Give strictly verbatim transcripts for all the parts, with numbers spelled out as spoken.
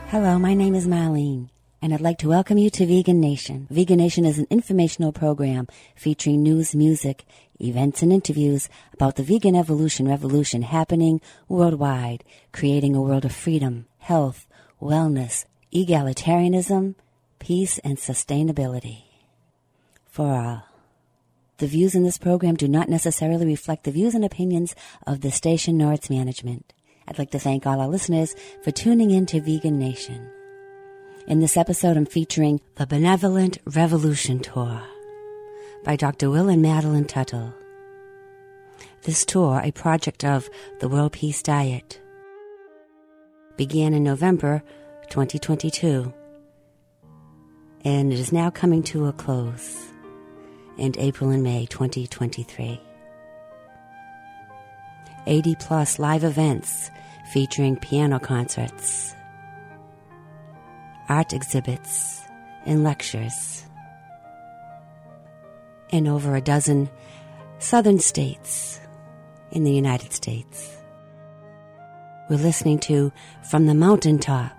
Hello, my name is Marlene, and I'd like to welcome you to Vegan Nation. Vegan Nation is an informational program featuring news, music, events, and interviews about the vegan evolution revolution happening worldwide, creating a world of freedom, health, wellness, egalitarianism, peace, and sustainability for all. The views in this program do not necessarily reflect the views and opinions of the station nor its management. I'd like to thank all our listeners for tuning in to Vegan Nation. In this episode, I'm featuring The Benevolent Revolution Tour by Doctor Will and Madeline Tuttle. This tour, a project of the World Peace Diet, began in November twenty twenty-two, and it is now coming to a close in April and May twenty twenty-three. eighty plus live events featuring piano concerts, art exhibits, and lectures in over a dozen southern states in the United States. We're listening to From the Mountaintop,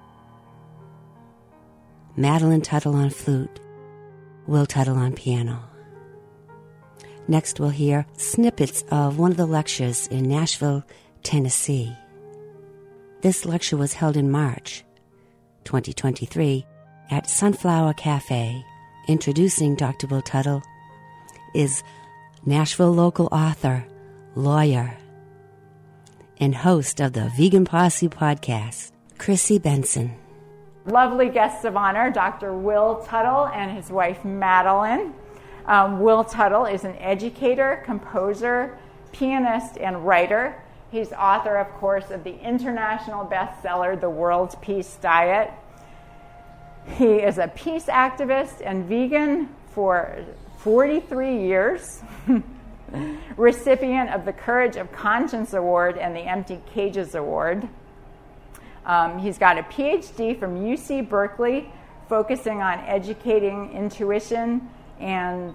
Madeline Tuttle on flute, Will Tuttle on piano. Next, we'll hear snippets of one of the lectures in Nashville, Tennessee. This lecture was held in March twenty twenty-three at Sunflower Cafe. Introducing Doctor Will Tuttle is Nashville local author, lawyer, and host of the Vegan Posse podcast, Chrissy Benson. Lovely guests of honor, Doctor Will Tuttle and his wife, Madeline. Um, Will Tuttle is an educator, composer, pianist, and writer. He's author, of course, of the international bestseller, The World Peace Diet. He is a peace activist and vegan for forty-three years, recipient of the Courage of Conscience Award and the Empty Cages Award. Um, he's got a P H D from U C Berkeley, focusing on educating intuition and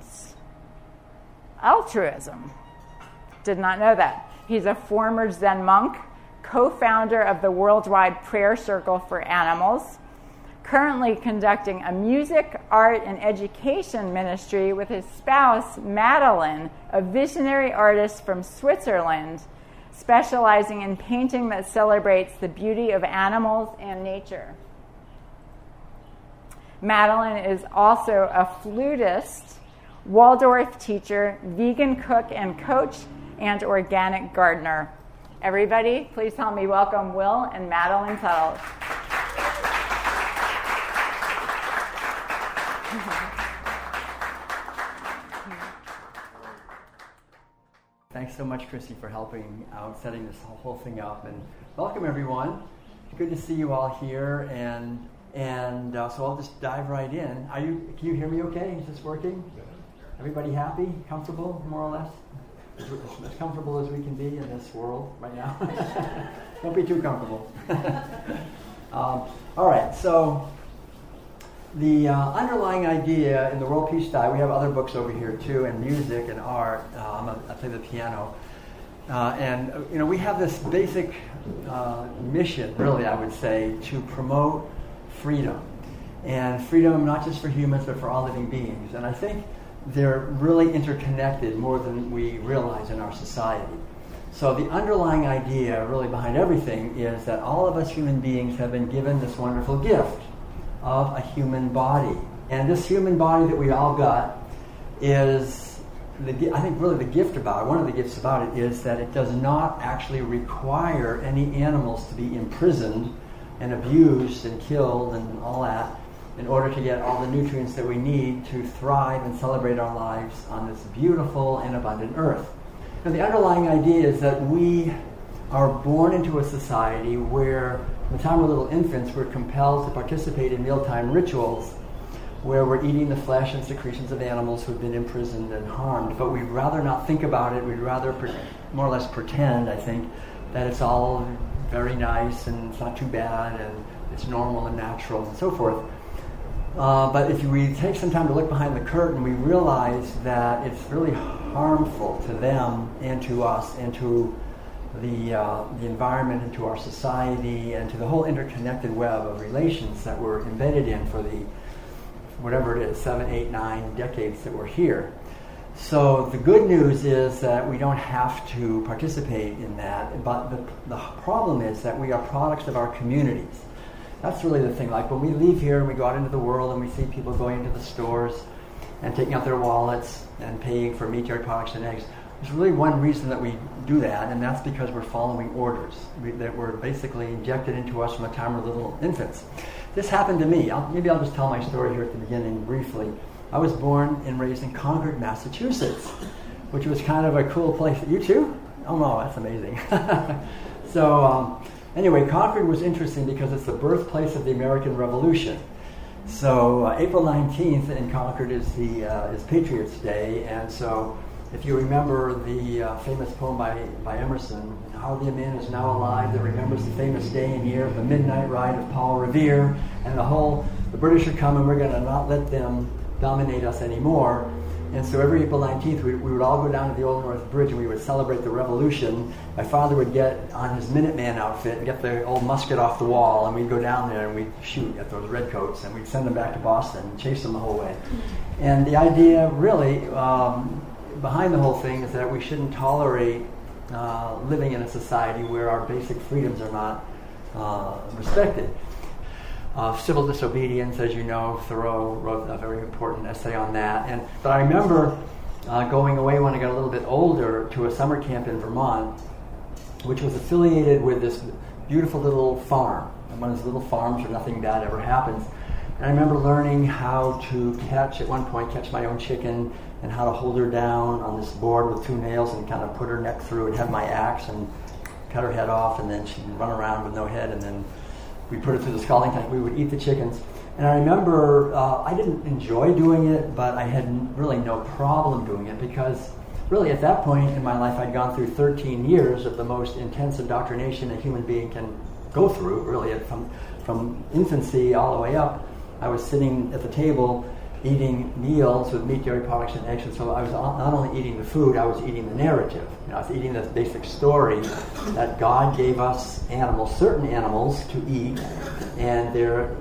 altruism. Did not know that. He's a former Zen monk, co-founder of the Worldwide Prayer Circle for Animals, currently conducting a music, art, and education ministry with his spouse, Madeline, a visionary artist from Switzerland, specializing in painting that celebrates the beauty of animals and nature. Madeline is also a flutist, Waldorf teacher, vegan cook and coach, and organic gardener. Everybody, please help me welcome Will and Madeline Tuttle. Thanks so much, Chrissy, for helping out, setting this whole thing up. And welcome, everyone. Good to see you all here. And and uh, so I'll just dive right in. Are you? Can you hear me okay? Is this working? Everybody happy? Comfortable, more or less? As comfortable as we can be in this world right now. Don't be too comfortable. um, all right, so the uh, underlying idea in the World Peace Diet, we have other books over here too, and music and art. Uh, I'm a, I play the piano. Uh, and, uh, you know, we have this basic uh, mission, really, I would say, to promote freedom. And freedom not just for humans, but for all living beings. And I think they're really interconnected more than we realize in our society. So the underlying idea really behind everything is that all of us human beings have been given this wonderful gift of a human body. And this human body that we all got is, the, I think really the gift about it, one of the gifts about it is that it does not actually require any animals to be imprisoned and abused and killed and all that in order to get all the nutrients that we need to thrive and celebrate our lives on this beautiful and abundant earth. And the underlying idea is that we are born into a society where, from the time we're little infants, we're compelled to participate in mealtime rituals where we're eating the flesh and secretions of animals who've been imprisoned and harmed. But we'd rather not think about it. We'd rather pre- more or less pretend, I think, that it's all very nice and it's not too bad and it's normal and natural and so forth. Uh, but if we take some time to look behind the curtain, we realize that it's really harmful to them and to us and to the, uh, the environment into our society and to the whole interconnected web of relations that we're embedded in for the, whatever it is, seven, eight, nine decades that we're here. So the good news is that we don't have to participate in that, but the, the problem is that we are products of our communities. That's really the thing. Like when we leave here and we go out into the world and we see people going into the stores and taking out their wallets and paying for meat, dairy products, and eggs, there's really one reason that we do that, and that's because we're following orders we, that were basically injected into us from the time we're little infants. This happened to me. I'll, maybe I'll just tell my story here at the beginning briefly. I was born and raised in Concord, Massachusetts, which was kind of a cool place. You too? Oh no, that's amazing. so um, anyway, Concord was interesting because it's the birthplace of the American Revolution. So uh, April nineteenth in Concord is the uh, is Patriots Day, and so if you remember the uh, famous poem by, by Emerson, "Hardly a man is now alive that remembers the famous day and year of the midnight ride of Paul Revere," and the whole, the British are coming, we're going to not let them dominate us anymore. And so every April nineteenth, we, we would all go down to the Old North Bridge and we would celebrate the Revolution. My father would get on his Minuteman outfit and get the old musket off the wall, and we'd go down there and we'd shoot at those redcoats, and we'd send them back to Boston and chase them the whole way. And the idea really um, behind the whole thing is that we shouldn't tolerate uh, living in a society where our basic freedoms are not uh, respected. Uh, civil disobedience, as you know, Thoreau wrote a very important essay on that. And but I remember uh, going away when I got a little bit older to a summer camp in Vermont, which was affiliated with this beautiful little farm. And one of those little farms where nothing bad ever happens. And I remember learning how to catch, at one point, catch my own chicken, and how to hold her down on this board with two nails and kind of put her neck through and have my axe and cut her head off, and then she'd run around with no head, and then we put it through the scalding tank. We would eat the chickens. And I remember uh, I didn't enjoy doing it, but I had n- really no problem doing it because really at that point in my life I'd gone through thirteen years of the most intense indoctrination a human being can go through, really from, from infancy all the way up. I was sitting at the table eating meals with meat, dairy products, and eggs, and so I was not only eating the food, I was eating the narrative. You know, I was eating this basic story that God gave us animals, certain animals, to eat, and they're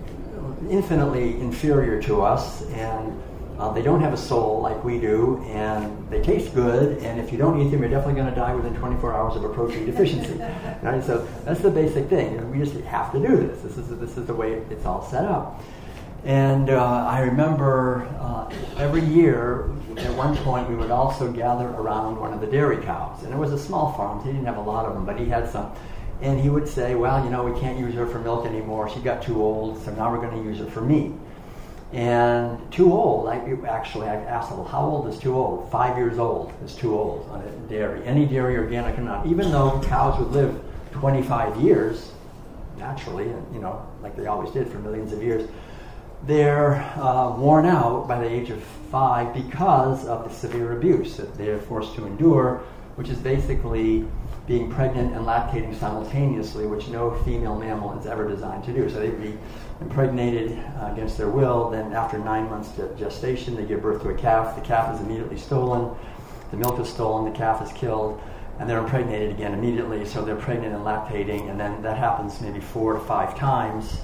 infinitely inferior to us, and uh, they don't have a soul like we do, and they taste good, and if you don't eat them, you're definitely going to die within twenty-four hours of a protein deficiency. Right? So that's the basic thing. You know, we just have to do this. This is this is the way it's all set up. And uh, I remember uh, every year, at one point, we would also gather around one of the dairy cows. And it was a small farm. He didn't have a lot of them, but he had some. And he would say, well, you know, we can't use her for milk anymore. She got too old, so now we're going to use her for meat. And too old, I, actually, I asked him, well, how old is too old? Five years old is too old on a dairy. Any dairy, organic or not. Even though cows would live twenty-five years, naturally, you know, like they always did for millions of years, they're uh, worn out by the age of five because of the severe abuse that they're forced to endure, which is basically being pregnant and lactating simultaneously, which no female mammal is ever designed to do. So they'd be impregnated uh, against their will. Then after nine months of gestation, they give birth to a calf. The calf is immediately stolen. The milk is stolen. The calf is killed. And they're impregnated again immediately. So they're pregnant and lactating. And then that happens maybe four to five times.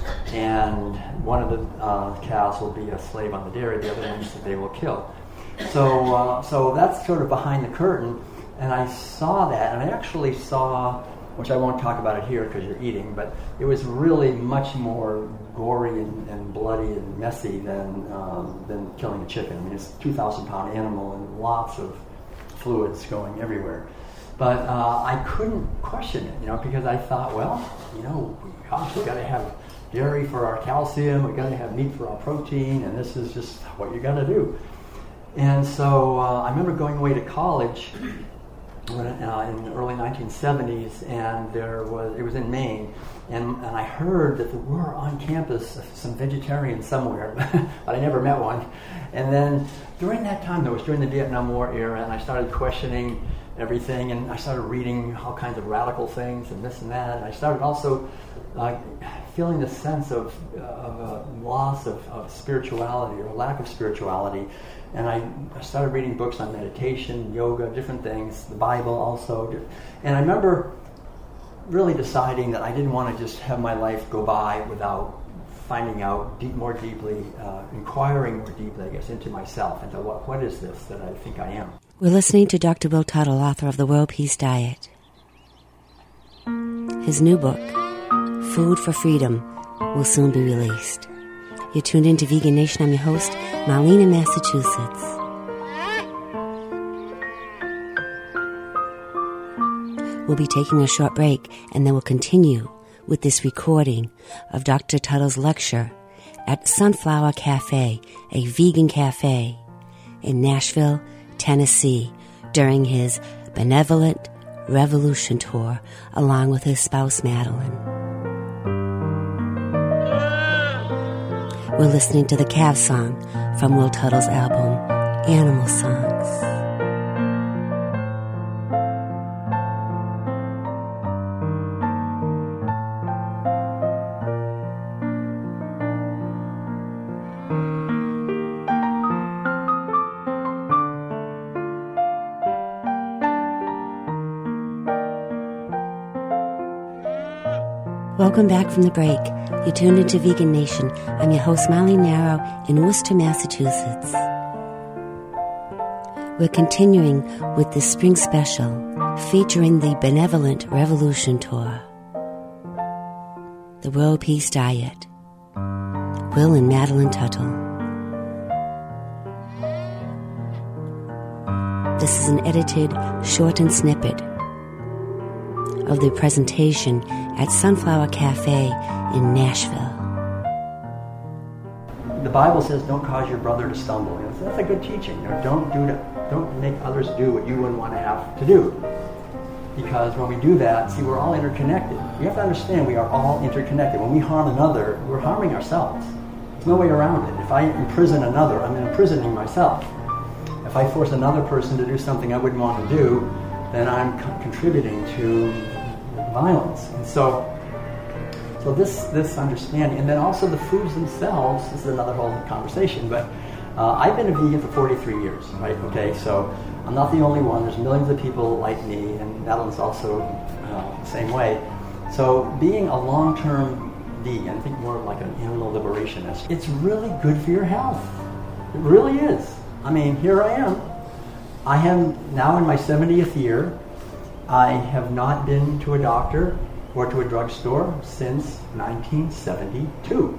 And one of the uh, cows will be a slave on the dairy. The other ones they will kill. So, uh, so that's sort of behind the curtain. And I saw that, and I actually saw, which I won't talk about it here because you're eating, but it was really much more gory and, and bloody and messy than um, than killing a chicken. I mean, it's a two thousand pound animal and lots of fluids going everywhere. But uh, I couldn't question it, you know, because I thought, well, you know, gosh, we got to have dairy for our calcium, we got to have meat for our protein, and this is just what you got to do. And so uh, I remember going away to college when, uh, in the early nineteen seventies, and there was it was in Maine, and, and I heard that there were on campus some vegetarians somewhere, but I never met one. And then during that time, though, it was during the Vietnam War era, and I started questioning everything, and I started reading all kinds of radical things and this and that, and I started also uh, feeling this sense of, uh, of a loss of, of spirituality or a lack of spirituality. And I, I started reading books on meditation, yoga, different things, the Bible also. And I remember really deciding that I didn't want to just have my life go by without finding out deep, more deeply, uh, inquiring more deeply, I guess, into myself, into what, what is this that I think I am. We're listening to Doctor Will Tuttle, author of The World Peace Diet. His new book, Food for Freedom, will soon be released. You're tuned into Vegan Nation. I'm your host, Marlene in Massachusetts. We'll be taking a short break, and then we'll continue with this recording of Doctor Tuttle's lecture at Sunflower Cafe, a vegan cafe in Nashville, Tennessee, during his Benevolent Revolution tour, along with his spouse, Madeline. We're listening to the Calf Song from Will Tuttle's album, Animal Songs. Welcome back from the break. You're tuned into Vegan Nation. I'm your host, Marlene Narrow, in Worcester, Massachusetts. We're continuing with the spring special featuring the Benevolent Revolution Tour, The World Peace Diet, Will and Madeline Tuttle. This is an edited, shortened snippet of the presentation at Sunflower Cafe in Nashville. The Bible says, "Don't cause your brother to stumble." You know, so that's a good teaching. You know, don't do that. Don't make others do what you wouldn't want to have to do. Because when we do that, see, we're all interconnected. You have to understand we are all interconnected. When we harm another, we're harming ourselves. There's no way around it. If I imprison another, I'm imprisoning myself. If I force another person to do something I wouldn't want to do, then I'm co- contributing to violence. And so so this this understanding, and then also the foods themselves, this is another whole conversation, but uh, I've been a vegan for forty-three years, right? Okay, so I'm not the only one. There's millions of people like me, and Madeline's also uh, the same way. So being a long-term vegan, I think more like an animal liberationist, it's really good for your health. It really is. I mean, here I am. I am now in my seventieth year. I have not been to a doctor or to a drugstore since nineteen seventy-two.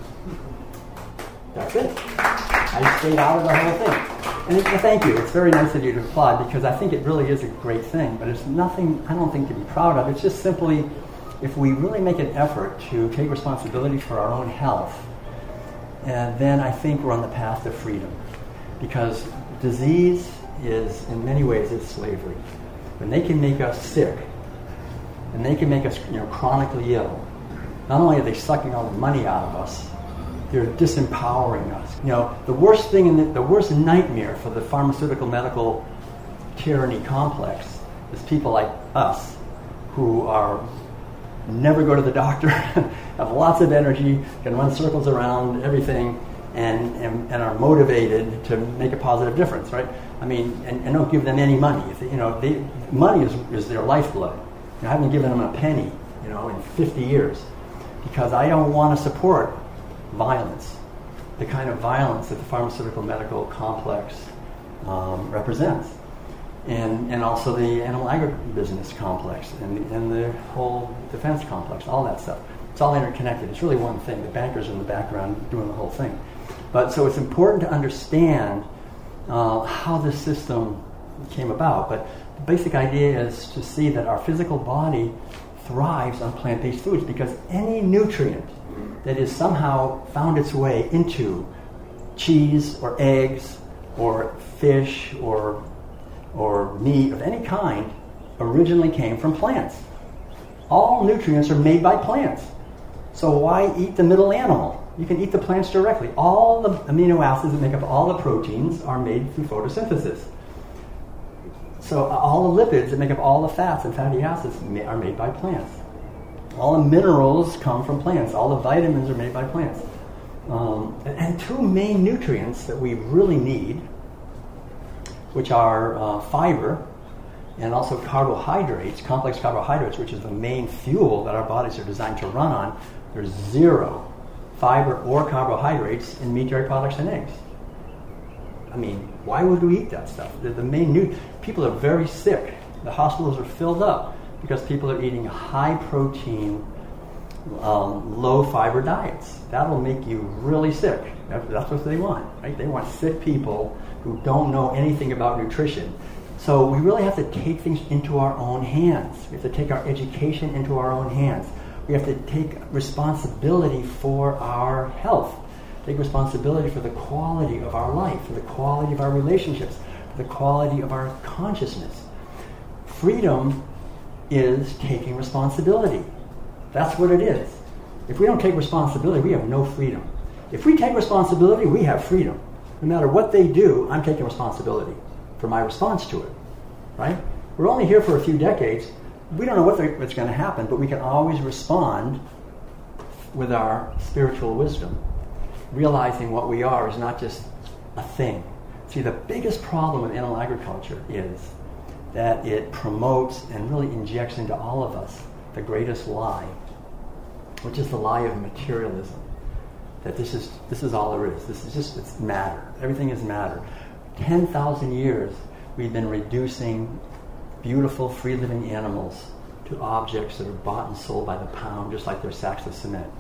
That's it. I stayed out of the whole thing. And it, thank you. It's very nice of you to applaud, because I think it really is a great thing. But it's nothing, I don't think, to be proud of. It's just simply, if we really make an effort to take responsibility for our own health, and then I think we're on the path to freedom. Because disease is, in many ways, is slavery. When they can make us sick, and they can make us, you know, chronically ill, not only are they sucking all the money out of us, they're disempowering us. You know, the worst thing, in the, the worst nightmare for the pharmaceutical medical tyranny complex is people like us, who are never go to the doctor, have lots of energy, can run circles around everything, and, and, and are motivated to make a positive difference, right? I mean, and, and don't give them any money. If they, you know, they, money is, is their lifeblood. You know, I haven't given them a penny, you know, in fifty years, because I don't want to support violence, the kind of violence that the pharmaceutical medical complex um, represents, and and also the animal agribusiness complex, and, and the whole defense complex, all that stuff. It's all interconnected. It's really one thing. The bankers are in the background doing the whole thing. But so it's important to understand uh, how this system came about. But the basic idea is to see that our physical body thrives on plant-based foods, because any nutrient that is somehow found its way into cheese or eggs or fish or or meat of any kind originally came from plants. All nutrients are made by plants. So why eat the middle animal? You can eat the plants directly. All the amino acids that make up all the proteins are made through photosynthesis. So all the lipids that make up all the fats and fatty acids are made by plants. All the minerals come from plants. All the vitamins are made by plants. Um, and, and two main nutrients that we really need, which are uh, fiber and also carbohydrates, complex carbohydrates, which is the main fuel that our bodies are designed to run on. There's zero fiber or carbohydrates in meat, dairy products, and eggs. I mean, why would we eat that stuff? They're the main nu- people are very sick. The hospitals are filled up because people are eating high protein, um, low fiber diets. That'll make you really sick. That's, that's what they want, right? They want sick people who don't know anything about nutrition. So we really have to take things into our own hands. We have to take our education into our own hands. We have to take responsibility for our health. Take responsibility for the quality of our life, for the quality of our relationships, for the quality of our consciousness. Freedom is taking responsibility. That's what it is. If we don't take responsibility, we have no freedom. If we take responsibility, we have freedom. No matter what they do, I'm taking responsibility for my response to it, right? We're only here for a few decades. We don't know what the, what's going to happen, but we can always respond with our spiritual wisdom, realizing what we are is not just a thing. See, the biggest problem with animal agriculture is that it promotes and really injects into all of us the greatest lie, which is the lie of materialism. That this is this is all there is. This is just, it's matter. Everything is matter. ten thousand years we've been reducing beautiful, free-living animals to objects that are bought and sold by the pound, just like they're sacks of cement.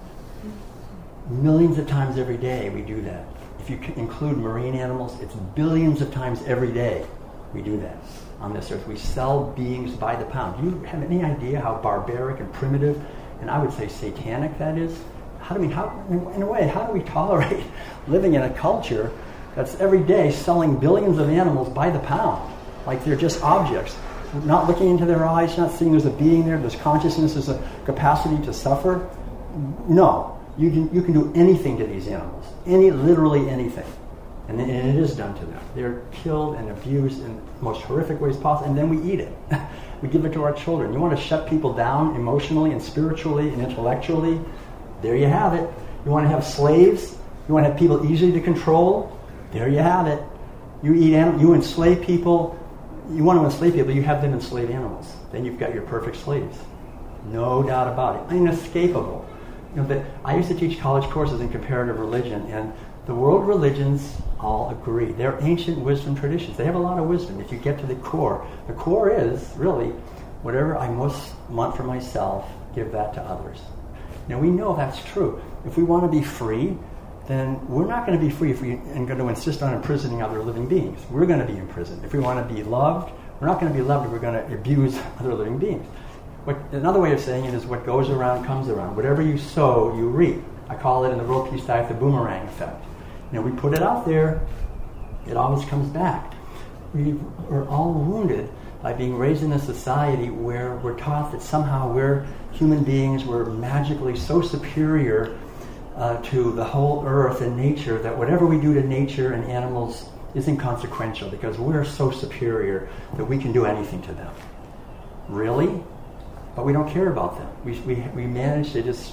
Millions of times every day we do that. If you include marine animals, it's billions of times every day we do that on this earth. We sell beings by the pound. Do you have any idea how barbaric and primitive, and I would say satanic that is? How do we, how, in a way, how do we tolerate living in a culture that's every day selling billions of animals by the pound, like they're just objects, not looking into their eyes, not seeing there's a being there, there's consciousness, there's a capacity to suffer? No. You can you can do anything to these animals, any literally anything, and, and it is done to them. They're killed and abused in the most horrific ways possible, and then we eat it. We give it to our children. You want to shut people down emotionally and spiritually and intellectually? There you have it. You want to have slaves? You want to have people easy to control? There you have it. You eat anim- you enslave people. You want to enslave people, you have them enslave animals. Then you've got your perfect slaves. No doubt about it. Inescapable. You know, that I used to teach college courses in comparative religion, and the world religions all agree. They're ancient wisdom traditions. They have a lot of wisdom. If you get to the core, the core is really whatever I most want for myself, give that to others. Now we know that's true. If we want to be free, then we're not going to be free if we are going to insist on imprisoning other living beings. We're going to be imprisoned. If we want to be loved, we're not going to be loved if we're going to abuse other living beings. What, another way of saying it is what goes around comes around. Whatever you sow, you reap. I call it in the World Peace Diet the boomerang effect. You know, we put it out there, it always comes back. We, we're all wounded by being raised in a society where we're taught that somehow we're human beings, we're magically so superior uh, to the whole earth and nature that whatever we do to nature and animals is inconsequential because we're so superior that we can do anything to them. Really? But we don't care about them. We, we, we manage to just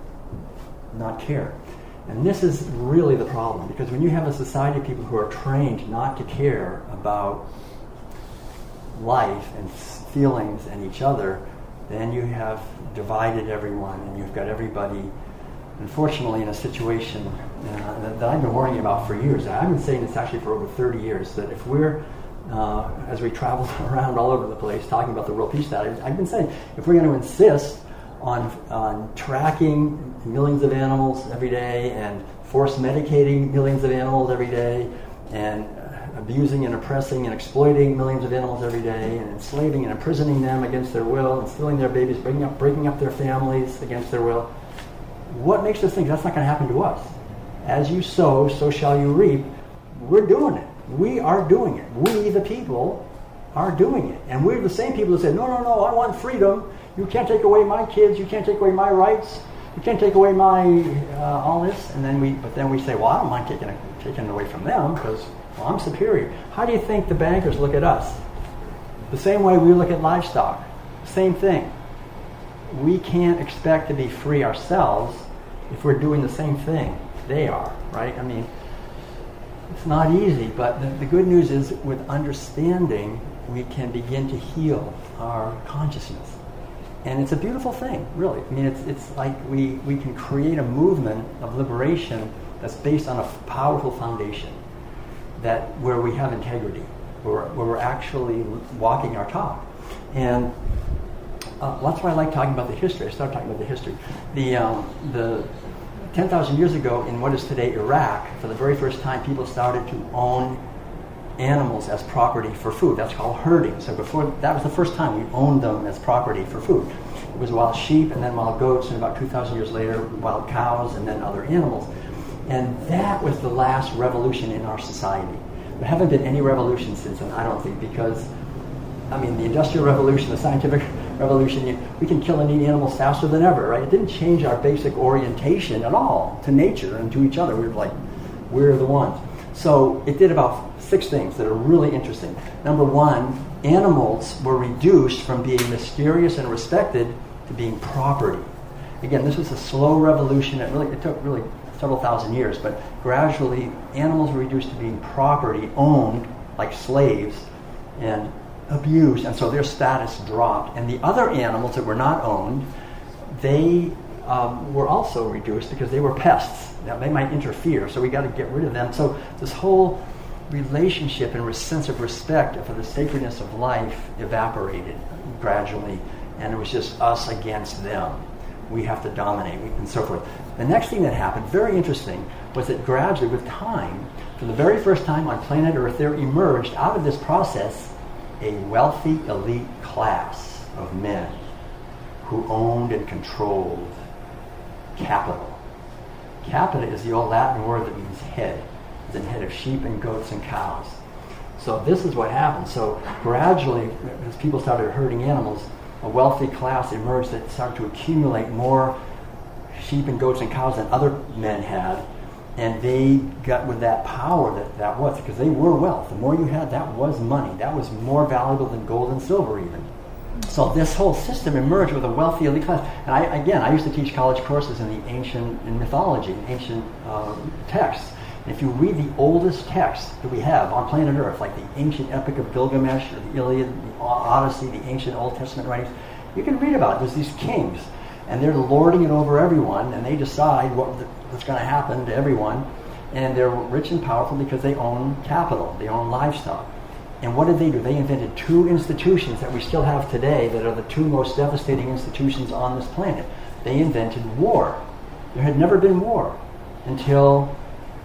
not care. And this is really the problem, because when you have a society of people who are trained not to care about life and feelings and each other, then you have divided everyone and you've got everybody, unfortunately, in a situation uh, that, that I've been warning about for years. I've been saying this actually for over thirty years, that if we're Uh, as we travel around all over the place talking about the World Peace Diet, I've been saying, if we're going to insist on, on tracking millions of animals every day and force medicating millions of animals every day and uh, abusing and oppressing and exploiting millions of animals every day and enslaving and imprisoning them against their will and stealing their babies, breaking up, breaking up their families against their will, what makes us think that's not going to happen to us? As you sow, so shall you reap. We're doing it. We are doing it. We, the people, are doing it. And we're the same people that say, no, no, no, I want freedom. You can't take away my kids. You can't take away my rights. You can't take away my, uh, all this. And then we, but then we say, well, I don't mind taking it, taking it away from them because, well, I'm superior. How do you think the bankers look at us? The same way we look at livestock, same thing. We can't expect to be free ourselves if we're doing the same thing they are, right? I mean, it's not easy, but the, the good news is with understanding, we can begin to heal our consciousness. And it's a beautiful thing, really. I mean, it's it's like we, we can create a movement of liberation that's based on a powerful foundation, that where we have integrity, where, where we're actually walking our talk. And uh, that's why I like talking about the history. I started talking about the history. The um, the ten thousand years ago in what is today Iraq, for the very first time, people started to own animals as property for food. That's called herding. So before, that was the first time we owned them as property for food. It was wild sheep, and then wild goats, and about two thousand years later, wild cows, and then other animals. And that was the last revolution in our society. There haven't been any revolutions since then, I don't think, because, I mean, the Industrial Revolution, the Scientific Revolution, you, we can kill and eat animals faster than ever, right? It didn't change our basic orientation at all to nature and to each other. We were like, we're the ones. So it did about six things that are really interesting. Number one, animals were reduced from being mysterious and respected to being property. Again, this was a slow revolution. It really it took really several thousand years, but gradually animals were reduced to being property, owned like slaves, and abused, and so their status dropped. And the other animals that were not owned, they um, were also reduced because they were pests. Now, they might interfere, so we got to get rid of them. So this whole relationship and sense of respect for the sacredness of life evaporated gradually, and it was just us against them. We have to dominate, and so forth. The next thing that happened, very interesting, was that gradually, with time, for the very first time on planet Earth, there emerged out of this process a wealthy elite class of men who owned and controlled capital. Capita is the old Latin word that means head. It's the head of sheep and goats and cows. So this is what happened. So gradually, as people started herding animals, a wealthy class emerged that started to accumulate more sheep and goats and cows than other men had, and they got with that power that that was, because they were wealth. The more you had, that was money. That was more valuable than gold and silver even. So this whole system emerged with a wealthy elite class. And I, again, I used to teach college courses in the ancient, in mythology, in ancient uh, texts. And if you read the oldest texts that we have on planet Earth, like the ancient Epic of Gilgamesh, or the Iliad, the Odyssey, the ancient Old Testament writings, you can read about it. There's these kings, and they're lording it over everyone, and they decide what, what's going to happen to everyone. And they're rich and powerful because they own capital, they own livestock. And what did they do? They invented two institutions that we still have today that are the two most devastating institutions on this planet. They invented war. There had never been war until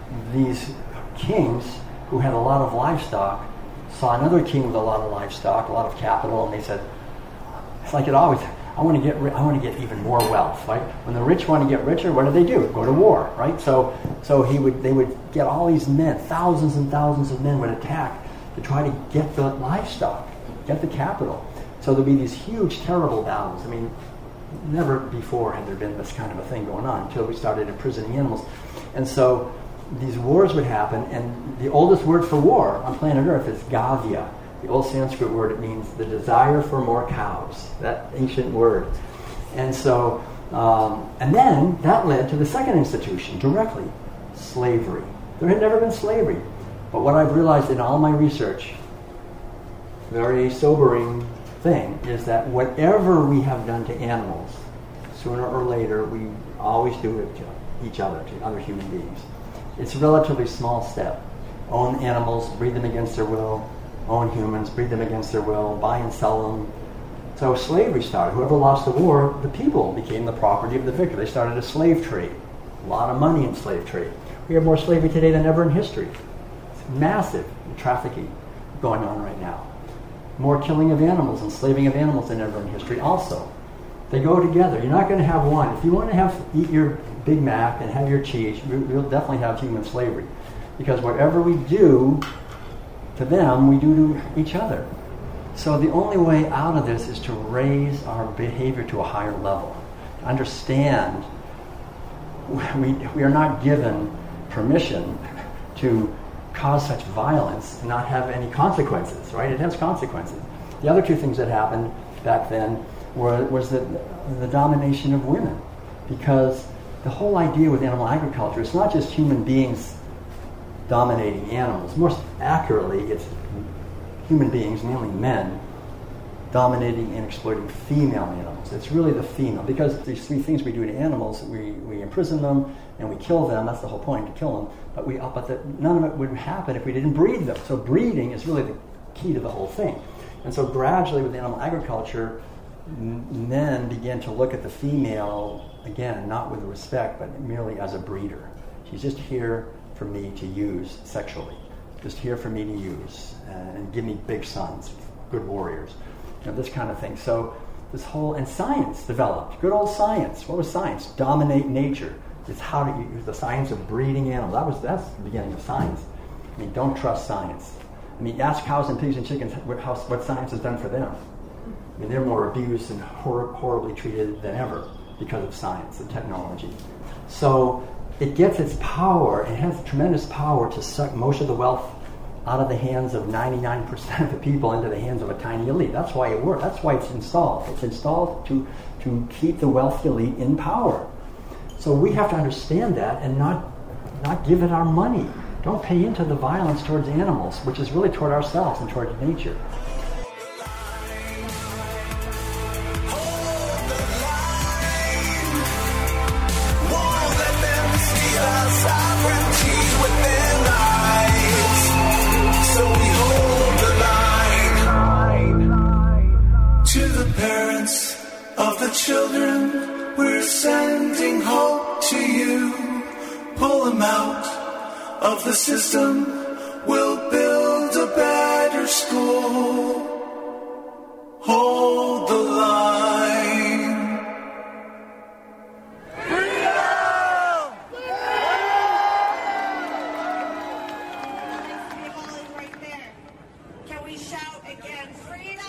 these kings who had a lot of livestock saw another king with a lot of livestock, a lot of capital, and they said, it's like it always, I want to get I want to get even more wealth, right? When the rich want to get richer, what do they do? Go to war, right? So so he would they would get all these men, thousands and thousands of men would attack to try to get the livestock, get the capital. So there'd be these huge, terrible battles. I mean, never before had there been this kind of a thing going on until we started imprisoning animals. And so these wars would happen, and the oldest word for war on planet Earth is gavya. The old Sanskrit word, it means the desire for more cows, that ancient word. And so, um, and then that led to the second institution, directly, slavery. There had never been slavery. But what I've realized in all my research, very sobering thing, is that whatever we have done to animals, sooner or later, we always do it to each other, to other human beings. It's a relatively small step. Own animals, breed them against their will. Own humans, breed them against their will. Buy and sell them. So slavery started. Whoever lost the war, the people became the property of the victor. They started a slave trade. A lot of money in slave trade. We have more slavery today than ever in history. Massive trafficking going on right now. More killing of animals, enslaving of animals than ever in history also. They go together. You're not going to have one. If you want to have eat your Big Mac and have your cheese, we'll definitely have human slavery. Because whatever we do to them, we do to each other. So the only way out of this is to raise our behavior to a higher level. To understand we, we are not given permission to cause such violence and not have any consequences, right? It has consequences. The other two things that happened back then were, was the, the domination of women. Because the whole idea with animal agriculture, it's not just human beings dominating animals. More accurately, it's human beings, mainly men, dominating and exploiting female animals. It's really the female, because these three things we do to animals, we, we imprison them and we kill them. That's the whole point, to kill them. But we, but the, none of it would happen if we didn't breed them. So breeding is really the key to the whole thing. And so gradually with animal agriculture, m- men began to look at the female, again, not with respect, but merely as a breeder. She's just here for me to use sexually, just here for me to use and, and give me big sons, good warriors. You know, this kind of thing. So this whole, and science developed. Good old science. What was science? Dominate nature. It's how to use the science of breeding animals. That was that's the beginning of science. I mean, don't trust science. I mean, ask cows and pigs and chickens what, how, what science has done for them. I mean, they're more abused and hor- horribly treated than ever because of science and technology. So it gets its power, it has tremendous power to suck most of the wealth out of the hands of ninety-nine percent of the people into the hands of a tiny elite. That's why it works. That's why it's installed. It's installed to, to keep the wealthy elite in power. So we have to understand that and not not give it our money. Don't pay into the violence towards animals, which is really toward ourselves and toward nature. Children, we're sending hope to you. Pull them out of the system. We'll build a better school. Hold the line. Freedom! Right there. Can we shout again? Freedom!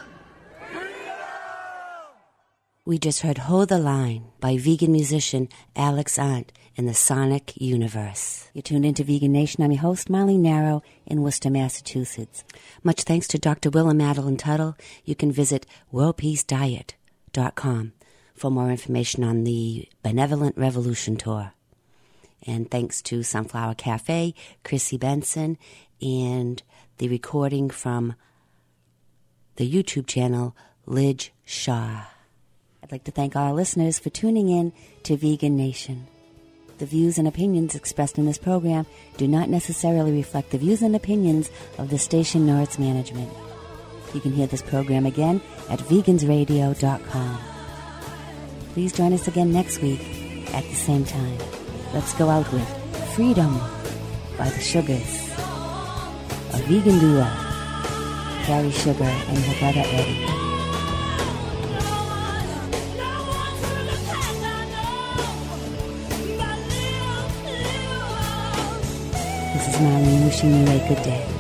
We just heard Hold the Line by vegan musician Alex Arndt in the Sonic Universe. You're tuned into Vegan Nation. I'm your host, Marlene Narrow in Worcester, Massachusetts. Much thanks to Doctor Willa Madeline Tuttle. You can visit world peace diet dot com for more information on the Benevolent Revolution Tour. And thanks to Sunflower Cafe, Chrissy Benson, and the recording from the YouTube channel, Lidge Shaw. I'd like to thank all our listeners for tuning in to Vegan Nation. The views and opinions expressed in this program do not necessarily reflect the views and opinions of the station nor its management. You can hear this program again at vegans radio dot com. Please join us again next week at the same time. Let's go out with Freedom by the Sugars, a vegan duo, Carrie Sugar and her brother Eddie. This is Marlene wishing you a good day.